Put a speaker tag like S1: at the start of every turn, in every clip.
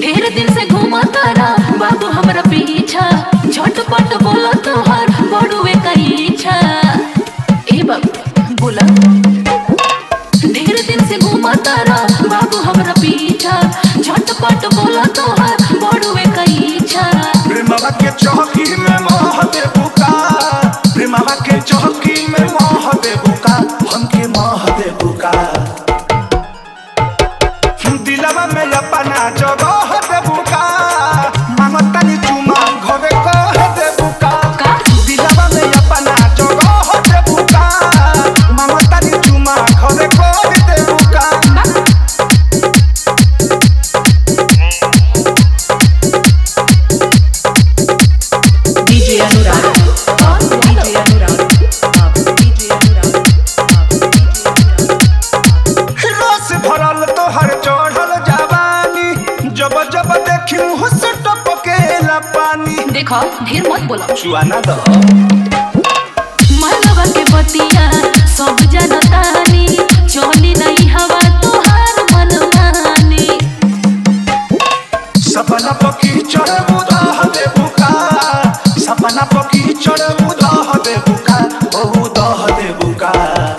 S1: ढेर दिन से घूमा तारा बाबू हमरा पीछा, झटपट बोला तोहर बड़ुए का इच्छा। ए बाबू बोला, ढेर दिन से घूमा तारा बाबू हमरा पीछा, झटपट बोला तोहर बड़ुए का इच्छा।
S2: प्रेमवा के चौकी में मोह दे बुका, प्रेमवा के चौकी में मोह दे बुका, हमके मोह दे बुका। दिलवा में अपना जगह दे बुका, मांगतानी चुमा घरे कह दे बुका। दिलवा में अपना जगह दे बुका, मांगतानी चुमा घरे कह दे बुका।
S3: DJ Anurag, DJ Anurag, DJ Anurag,
S2: रस भरल तोहर चढ़ल जवानी, जब जब देखी मुँह से टपकेला पानी।
S1: देखो ढेर मत बोला,
S2: चुआना दो
S1: मनवा के बतिया सब जनतानी, चली नहीं हवा तोहार मनमानी।
S2: सपना पकी चढ़ उदाह दे बुका, सपना पकी चढ़ उदाह दे बुका, बहु दह दे बुका।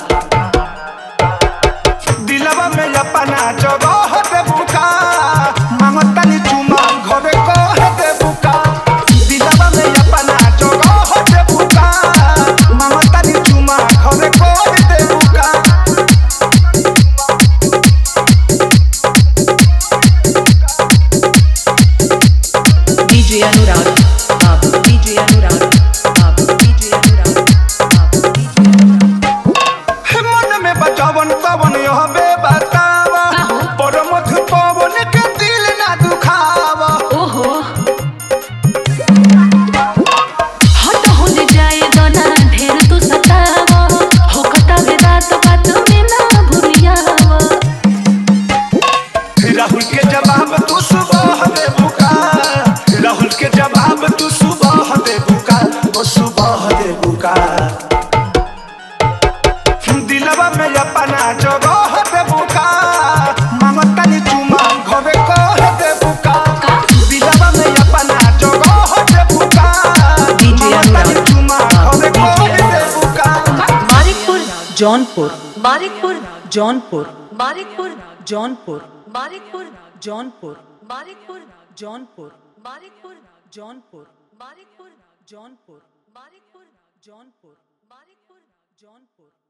S2: दिलवा में अपना जगह दे बुका, मांगतानी चुमा घरे कह दे बुका। दिलवा में अपना जगह दे बुका, मांगतानी चुमा घरे कह दे बुका।
S3: DJ Anurag, DJ Anurag, DJ Anurag, DJ Anurag.
S2: मन में बचावन पवन यह बे बतावा, पर मध पवन के दिल ना दुखावा।
S1: ओहो हट हो जाए दोना ढेर तू सतावा, हो कटावे रात बात में ना भूलियावा।
S2: राहुल के जवाब तू सुबह दे बुका, राहुल के जवाब तू सुबह दे बुका, वो सुबह दे बुका। दिलवा में अपना जगह दे बुका, मांगतानी चुमा घरे कह दे बुका। दिलवा में अपना जगह दे बुका, मांगतानी चुमा घरे कह दे बुका।
S3: Marikpur, Jaunpur, Marikpur, Jaunpur, Marikpur, Jaunpur, Marikpur, Jaunpur, Marikpur, Jaunpur, Marikpur, Jaunpur, Marikpur, Jaunpur, Marikpur, Jaunpur, Marikpur, Jaunpur.